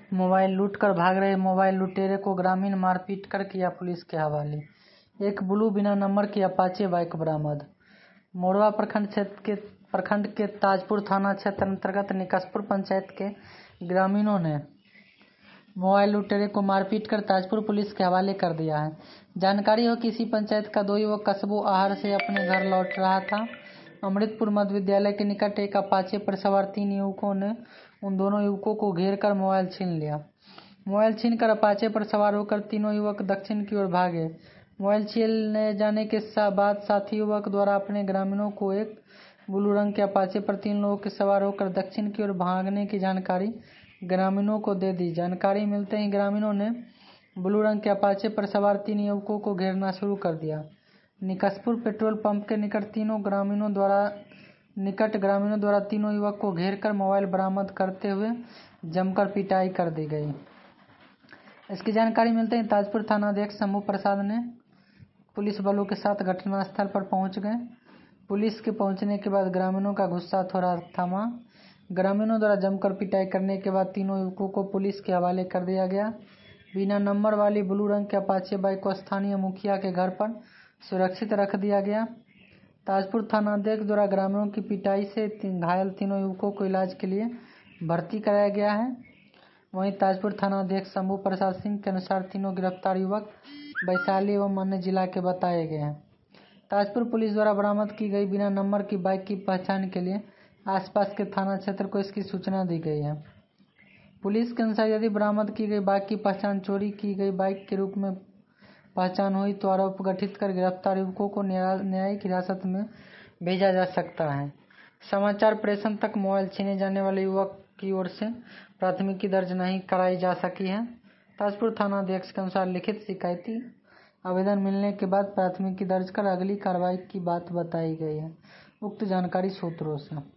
Mobile लूटकर भाग रहे मोबाइल लुटेरे को ग्रामीण मारपीट कर किया पुलिस के हवाले। एक ब्लू बिना नंबर की अपाचे बाइक बरामद। मोरवा प्रखंड के ताजपुर थाना क्षेत्र अंतर्गत निकसपुर पंचायत के ग्रामीणों ने मोबाइल लुटेरे को मारपीट कर ताजपुर पुलिस के हवाले कर दिया है। जानकारी हो कि इसी पंचायत का 2 युवक कस्बो आहर से अपने घर लौट रहा था। अमृतपुर मध्य विद्यालय के निकट एक अपाचे पर सवार 3 युवकों ने उन दोनों युवकों को घेर कर मोबाइल छीन लिया। मोबाइल छीनकर अपाचे पर सवार होकर तीनों युवक दक्षिण की ओर भागे। मोबाइल छीन जाने के बाद साथी युवक द्वारा अपने ग्रामीणों को एक ब्लू रंग के अपाचे पर 3 लोगों के सवार होकर दक्षिण की ओर भागने की जानकारी ग्रामीणों को दे दी। जानकारी मिलते ही ग्रामीणों ने ब्लू रंग के अपाचे पर सवार 3 युवकों को घेरना शुरू कर दिया। निकसपुर पेट्रोल पंप के निकट ग्रामीणों द्वारा तीनों युवक को घेरकर मोबाइल बरामद करते हुए जमकर पिटाई कर दी गई। इसकी जानकारी मिलते ही ताजपुर थानाध्यक्ष शंभू प्रसाद ने पुलिस बलों के साथ घटनास्थल पर पहुंच गए। पुलिस के पहुंचने के बाद ग्रामीणों का गुस्सा थोड़ा थमा। ग्रामीणों द्वारा जमकर पिटाई करने के बाद तीनों युवकों को पुलिस के हवाले कर दिया गया। बिना नंबर वाली ब्लू रंग के अपाचे बाइक को स्थानीय मुखिया के घर पर सुरक्षित रख दिया गया। ताजपुर थानाध्यक्ष द्वारा ग्रामीणों की पिटाई से घायल तीनों युवकों को इलाज के लिए भर्ती कराया गया है। वहीं ताजपुर थानाध्यक्ष शंभू प्रसाद सिंह के अनुसार तीनों गिरफ्तार युवक वैशाली एवं अन्य जिला के बताए गए हैं। ताजपुर पुलिस द्वारा बरामद की गई बिना नंबर की बाइक की पहचान के लिए आसपास के थाना क्षेत्र को इसकी सूचना दी गई है। पुलिस के अनुसार यदि बरामद की गई बाइक की पहचान चोरी की गई बाइक के रूप में पहचान हुई तो आरोप गठित कर गिरफ्तार युवकों को न्यायिक हिरासत में भेजा जा सकता है। समाचार प्रेषण तक मोबाइल छीने जाने वाले युवक की ओर से प्राथमिकी दर्ज नहीं कराई जा सकी है। ताजपुर थानाध्यक्ष के अनुसार लिखित शिकायती आवेदन मिलने के बाद प्राथमिकी दर्ज कर अगली कार्रवाई की बात बताई गई है। उक्त जानकारी सूत्रों से